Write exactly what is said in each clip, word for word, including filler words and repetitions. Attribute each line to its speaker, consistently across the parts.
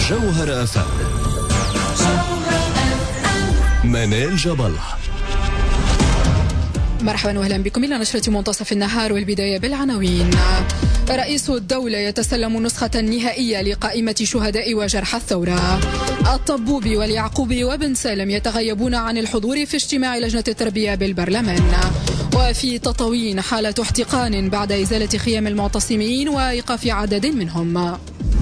Speaker 1: جوهر أفهم. منال جبل.
Speaker 2: مرحبا واهلا بكم الى نشرة منتصف النهار، والبداية بالعناوين. رئيس الدولة يتسلم نسخة نهائية لقائمة شهداء وجرحى الثورة. الطبوبي واليعقوبي وبن سالم يتغيبون عن الحضور في اجتماع لجنة التربية بالبرلمان. وفي تطاوين حالة احتقان بعد إزالة خيام المعتصمين وإيقاف عدد منهم.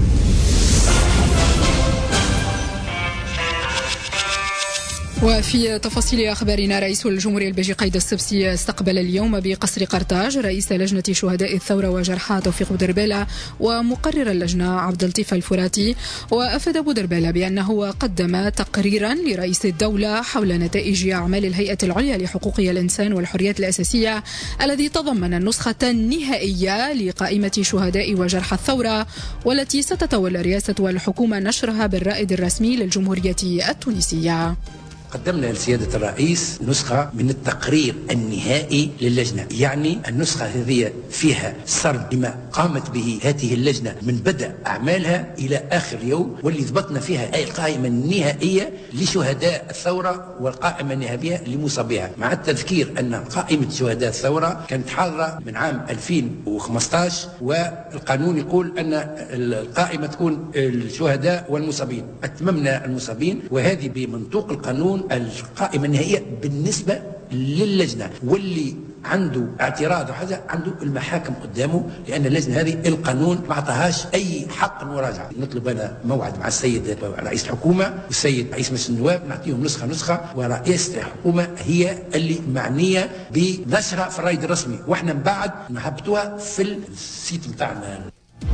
Speaker 2: وفي تفاصيل أخبارنا، رئيس الجمهورية البيجي قايد السبسي استقبل اليوم بقصر قرطاج رئيس لجنة شهداء الثورة وجرحى توفيق بودربالة ومقرر اللجنة عبد اللطيف الفراتي. وأفاد بودربالة بأنه قدم تقريرا لرئيس الدولة حول نتائج أعمال الهيئة العليا لحقوق الإنسان والحريات الأساسية الذي تضمن النسخة النهائية لقائمة شهداء وجرحى الثورة، والتي ستتولى رئاسة الحكومة نشرها بالرائد الرسمي للجمهورية التونسية.
Speaker 3: قدمنا لسيادة الرئيس نسخة من التقرير النهائي للجنة، يعني النسخة هذه فيها سرد لما قامت به هذه اللجنة من بدء أعمالها إلى آخر يوم، واللي ضبطنا فيها أي القائمة النهائية لشهداء الثورة والقائمة النهائية لمصابيها، مع التذكير أن قائمة شهداء الثورة كانت حاضرة من عام ألفين وخمسة عشر، والقانون يقول أن القائمة تكون الشهداء والمصابين. أتممنا المصابين، وهذه بمنطوق القانون القائمة النهائية بالنسبة للجنة، واللي عنده اعتراض وحاجة عنده المحاكم قدامه، لأن اللجنة هذه القانون ما عطاهاش أي حق مراجعة. نطلب أنا موعد مع السيد رئيس الحكومة والسيد رئيس مجلس النواب، نعطيهم نسخة نسخة، ورئيسة الحكومة هي اللي معنية بنشرها في الرائد الرسمي، واحنا من بعد نهبطوها في السيت متاعنا.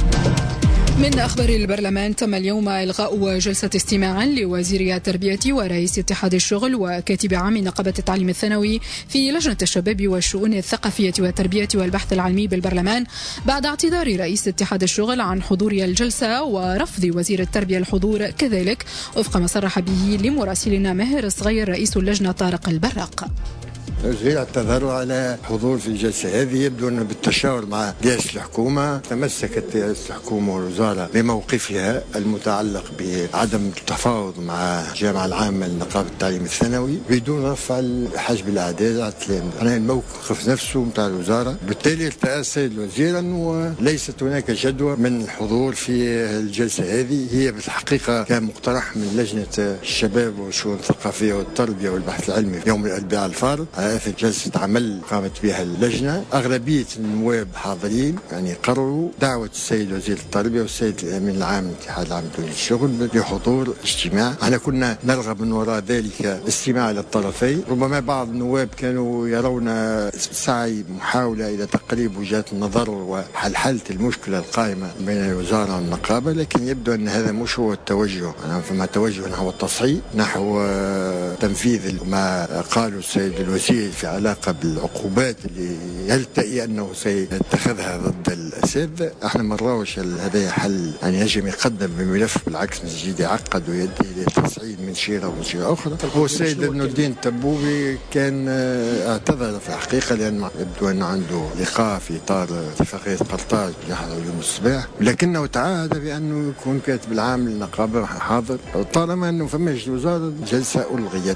Speaker 2: من أخبار البرلمان، تم اليوم إلغاء جلسة استماع لوزير التربية ورئيس اتحاد الشغل وكاتب عام نقابة التعليم الثانوي في لجنة الشباب والشؤون الثقافية والتربية والبحث العلمي بالبرلمان، بعد اعتذار رئيس اتحاد الشغل عن حضور الجلسة ورفض وزير التربية الحضور كذلك، وفق ما صرح به لمراسلنا ماهر الصغير رئيس اللجنة طارق البراق.
Speaker 4: الوزير اعتذروا على حضور في الجلسة هذه، يبدو أنه بالتشاور مع رئاسة الحكومة تمسكت رئاسة الحكومة والوزارة بموقفها المتعلق بعدم التفاوض مع الجامعة العامة لنقابة التعليم الثانوي بدون رفع حجب الأعداد على التلاميذ. أنا الموقف نفسه متاع الوزارة، بالتالي ارتأى السيد الوزير أنه ليست هناك جدوى من الحضور في الجلسة هذه. هي بالحقيقة كان مقترح من لجنة الشباب والشؤون الثقافية والتربية والبحث العلمي يوم الأربعاء الفارط على أثر جلسة عمل قامت بها اللجنة. أغلبية النواب حاضرين، يعني قرروا دعوة السيد وزير التربية والسيد الأمين العام للاتحاد العام للشغل لحضور اجتماع. أنا كنا نرغب من وراء ذلك استماع للطرفين. ربما بعض النواب كانوا يرون سعي محاولة إلى تقريب وجهات النظر وحل المشكلة القائمة بين الوزارة والنقابة، لكن يبدو أن هذا مش هو التوجه. أنا فما توجه نحو التصحيح، نحو تنفيذ ما قاله السيد الوزير في علاقة بالعقوبات اللي يلتقي أنه سيتخذها ضد الأساتذة. احنا ما نراوش هذا حل يعني يجب يقدم بملف، بالعكس من جديد يعقد ويؤدي لتصعيد من شيرة ومن شيرة أخرى. هو السيد ابن الدين الطبوبي كان اعتذر في الحقيقة، لأن يبدو أنه عنده لقاء في إطار اتفاقية قرطاج يحضر يوم الصباح، لكنه تعهد بأنه يكون كاتب العام للنقابة حاضر طالما أنه فماش الوزارة جلسة ألغيت.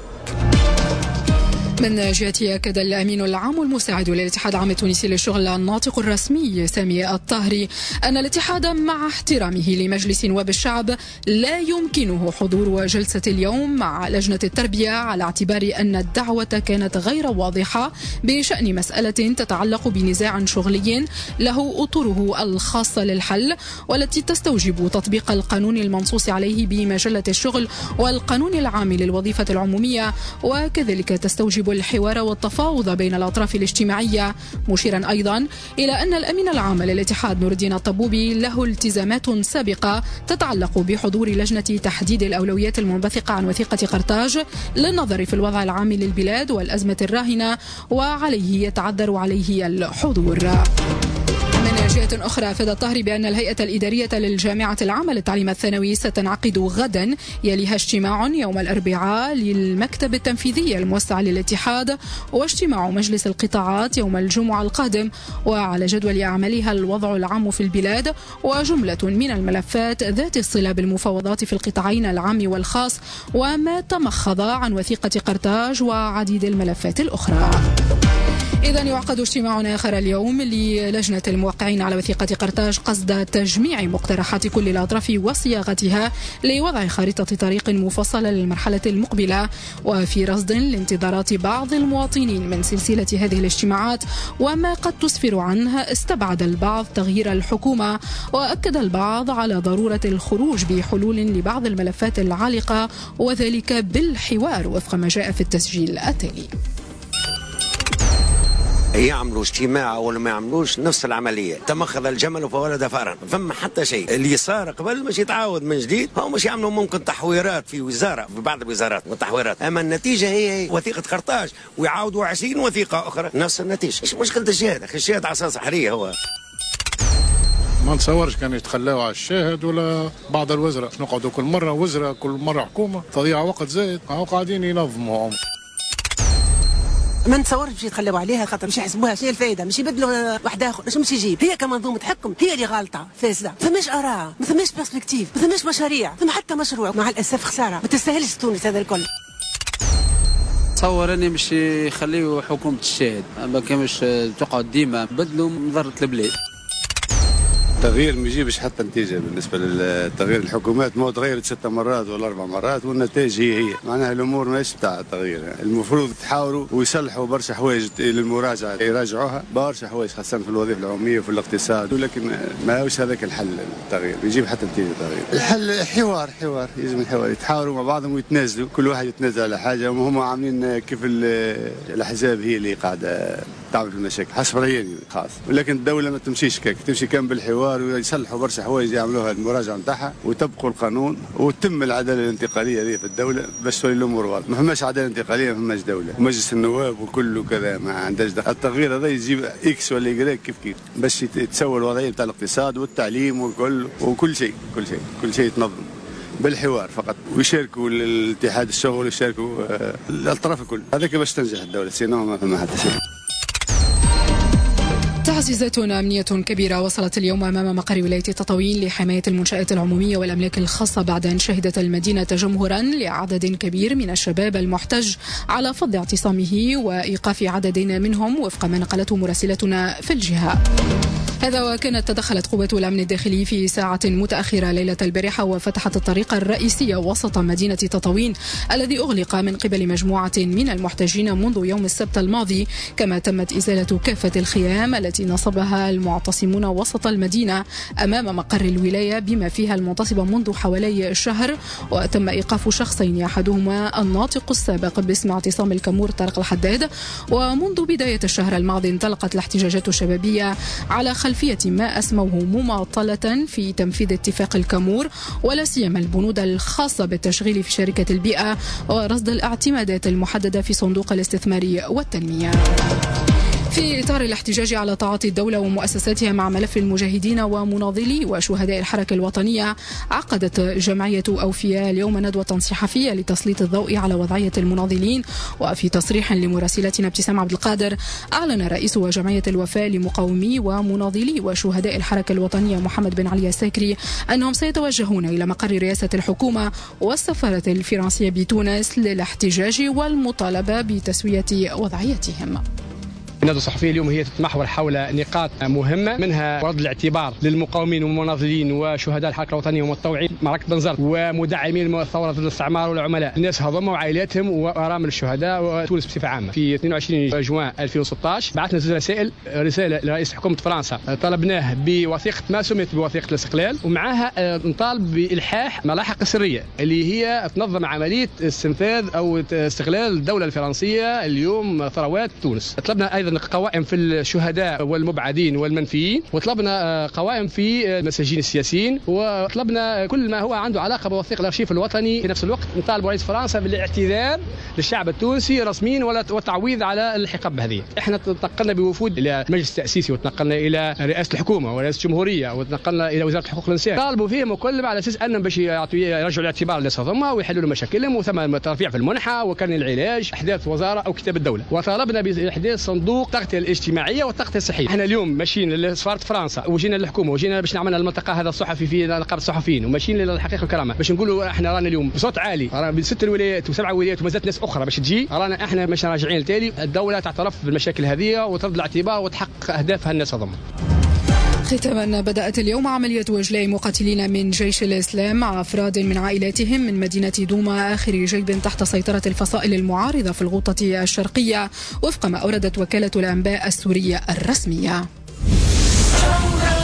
Speaker 2: من جهته أكد الأمين العام المساعد للاتحاد العام التونسي للشغل الناطق الرسمي سامي الطاهري أن الاتحاد مع احترامه لمجلس نواب الشعب لا يمكنه حضور جلسة اليوم مع لجنة التربية، على اعتبار أن الدعوة كانت غير واضحة بشأن مسألة تتعلق بنزاع شغلي له أطره الخاصة للحل، والتي تستوجب تطبيق القانون المنصوص عليه بمجلة الشغل والقانون العام للوظيفة العمومية، وكذلك تستوجب الحوار والتفاوض بين الأطراف الاجتماعية، مشيرا أيضا إلى أن الأمين العام للاتحاد نور الدين الطبوبي له التزامات سابقة تتعلق بحضور لجنة تحديد الأولويات المنبثقة عن وثيقة قرطاج للنظر في الوضع العام للبلاد والأزمة الراهنة، وعليه يتعذر عليه الحضور. من من جهة أخرى أفاد الطاهري بأن الهيئة الإدارية للجامعة العامة للتعليم الثانوي ستنعقد غدا يليها اجتماع يوم الأربعاء للمكتب التنفيذي الموسع للاتحاد، واجتماع مجلس القطاعات يوم الجمعة القادم. وعلى جدول أعمالها الوضع العام في البلاد وجملة من الملفات ذات الصلة بالمفاوضات في القطاعين العام والخاص، وما تمخض عن وثيقة قرطاج وعديد الملفات الأخرى. إذن يعقد اجتماع آخر اليوم للجنة الموقعين على وثيقة قرطاج قصد تجميع مقترحات كل الأطراف وصياغتها لوضع خارطة طريق مفصلة للمرحلة المقبلة، وفي رصد لانتظارات بعض المواطنين من سلسلة هذه الاجتماعات وما قد تسفر عنه. استبعد البعض تغيير الحكومة، وأكد البعض على ضرورة الخروج بحلول لبعض الملفات العالقة، وذلك بالحوار وفق ما جاء في التسجيل التالي.
Speaker 5: يعملوا اجتماع ولا ما يعملوش نفس العمليه، تمخذ الجمل فولد فارا، فما حتى شيء اللي صار قبل مش يتعاود من جديد. هم مش يعملوا ممكن تحويرات في وزاره في بعض الوزارات وتحويرات، اما النتيجه هي, هي وثيقه قرطاج، ويعاودوا عشرين وثيقه اخرى نفس النتيجه. ايش مشكله الشهاده؟ الشهاده على اساس حريه. هو
Speaker 6: ما نتصورش كانوا يتخلاوا على الشاهد ولا بعض الوزراء، نقعدوا كل مره وزراء كل مره حكومه، تضيع وقت زايد. هاو قاعدين ينظموا.
Speaker 7: ما نتصورش باش يتخلوا عليها، خاطر مش يحسبوها شنو الفائده، مش يبدلوا واحد اخر، اش مش يجيب. هي كمنظومه حكم هي اللي غالطه فاسده، ما ثماش اراء، ما ثماش برسبكتيف، ما ثماش مشاريع، ثم حتى مشروع. مع الاسف خساره، ما تستاهلش تونس هذا الكل.
Speaker 8: تصور اني مش يخليوا حكومه الشاهد، ما كانش تقعد ديما بدلوا مضره البلاد.
Speaker 9: التغيير ما يجيبش حتى نتيجه. بالنسبه للتغيير الحكومات ما تغيرت ست مرات ولا اربع مرات والنتائج هي هي، معناها الامور ماهيش تاع التغيير. المفروض تحاوروا ويصلحوا برشا حوايج للمراجعه، يراجعوها برشا حوايج خاصه في الوظيفه العموميه وفي الاقتصاد، ولكن ما هوش هذاك الحل. التغيير يجيب حتى نتيجه التغيير. الحل حوار حوار يجب الحوار، يتحاوروا مع بعضهم ويتنازلوا، كل واحد يتنازل على حاجه. وهم عاملين كيف الاحزاب هي اللي قاعده تعمل في المشاكل حسب رأيي خاص، ولكن الدوله ما تمشيش كيك، تمشي كان بالحوار ويصلحوا برشا حوايج يعملوها المراجعه نتاعها ويطبقوا القانون وتم العداله الانتقاليه هذه في الدوله باش تولي الامور واضحه. ما فماش عداله انتقاليه، ما فماش دوله، ومجلس النواب وكل وكذا ما عندهاش دخل. التغيير هذا يجيب اكس ولا يقرا كيف كيف باش يتسوى الوضعيه نتاع الاقتصاد والتعليم وكل وكل شيء كل شيء كل شيء يتنظم بالحوار فقط، ويشاركوا الاتحاد الشغل ويشاركوا الاطراف الكل. هذاك باش تنجح الدوله، سينما ما فما حتى شيء.
Speaker 2: تعزيزات أمنية كبيرة وصلت اليوم أمام مقر ولاية تطاوين لحماية المنشآت العمومية والأملاك الخاصة بعد أن شهدت المدينة تجمهرا لعدد كبير من الشباب المحتج على فض اعتصامه وإيقاف عدد منهم وفق ما نقلته مراسلتنا في الجهة. هذا وكانت تدخلت قوات الأمن الداخلي في ساعة متأخرة ليلة البارحة وفتحت الطريق الرئيسي وسط مدينة تطاوين الذي أغلق من قبل مجموعة من المحتجين منذ يوم السبت الماضي، كما تمت إزالة كافة الخيام التي نصبها المعتصمون وسط المدينة أمام مقر الولاية بما فيها المنتصبة منذ حوالي شهر، وتم إيقاف شخصين أحدهما الناطق السابق باسم اعتصام الكمور طارق الحداد. ومنذ بداية الشهر الماضي انطلقت الاحتجاجات الشبابية على خلفية ما أسموه مماطلة في تنفيذ اتفاق الكمور، ولا سيما البنود الخاصة بالتشغيل في شركة البيئة ورصد الاعتمادات المحددة في صندوق الاستثمار والتنمية. في إطار الاحتجاج على تعاطي الدولة ومؤسساتها مع ملف المجاهدين ومناضلي وشهداء الحركة الوطنية، عقدت جمعية أوفياء اليوم ندوة صحفية لتسليط الضوء على وضعية المناضلين. وفي تصريح لمراسلتنا ابتسام عبد القادر، أعلن رئيس جمعية الوفاء لمقاومي ومناضلي وشهداء الحركة الوطنية محمد بن علي الساكري أنهم سيتوجهون إلى مقر رئاسة الحكومة والسفارة الفرنسية بتونس للاحتجاج والمطالبة بتسوية وضعيتهم.
Speaker 10: الندوة الصحفية اليوم هي تتمحور حول نقاط مهمة، منها رد الاعتبار للمقاومين والمناضلين وشهداء الحركة الوطنية والمتطوعين معركة بنزرت ومدعمين الثورة ضد الاستعمار والعملاء، الناس هذوما وعائلاتهم وأرامل الشهداء وتونس بصفة عامة. في اثنين وعشرين جوان ألفين وستة عشر بعثنا زوج رسائل، رسالة لرئيس حكومة فرنسا طلبناه بوثيقة ما سميت بوثيقة الاستقلال، ومعها نطالب بإلحاح ملاحق السرية اللي هي تنظم عملية استنفاذ أو استغلال الدولة الفرنسية اليوم ثروات تونس. طلبنا أيضا مثلا قوائم في الشهداء والمبعدين والمنفيين، وطلبنا قوائم في المساجين السياسيين، وطلبنا كل ما هو عنده علاقه بوثيق الارشيف الوطني. في نفس الوقت نطالب رئيس فرنسا بالاعتذار للشعب التونسي رسميا والتعويض على الحقب هذه. احنا تنقلنا بوفود الى المجلس التاسيسي، وتنقلنا الى رئاسه الحكومه ورئاسه الجمهوريه، وتنقلنا الى وزاره حقوق الانسان، طالبوا فيهم وكلهم على اساس انهم باش يرجعوا الاعتبار للصدمه ويحلوا له مشاكلهم، وثم ترفيع في المنحه وكان العلاج، احداث وزاره او كتاب الدوله. وطالبنا باحداث صندوق التغطيه الاجتماعيه والتغطيه الصحيه. احنا اليوم ماشيين لسفاره فرنسا وجينا للحكومه وجينا باش نعمل الملتقى هذا الصحفي في نقابه الصحفيين، وماشيين للحقيقه والكرامه باش نقولوا احنا رانا اليوم بصوت عالي، رانا بست الولايات وسبع ولايات ومازالت ناس اخرى باش تجي، رانا احنا مش راجعين لتالي. الدوله تعترف بالمشاكل هذه وترد الاعتبار وتحقق اهدافها الناس ضمن.
Speaker 2: ختاما، بدأت اليوم عملية وجلاء مقاتلين من جيش الإسلام مع أفراد من عائلاتهم من مدينة دوما آخر جيب تحت سيطرة الفصائل المعارضة في الغوطة الشرقية، وفق ما أوردت وكالة الأنباء السورية الرسمية.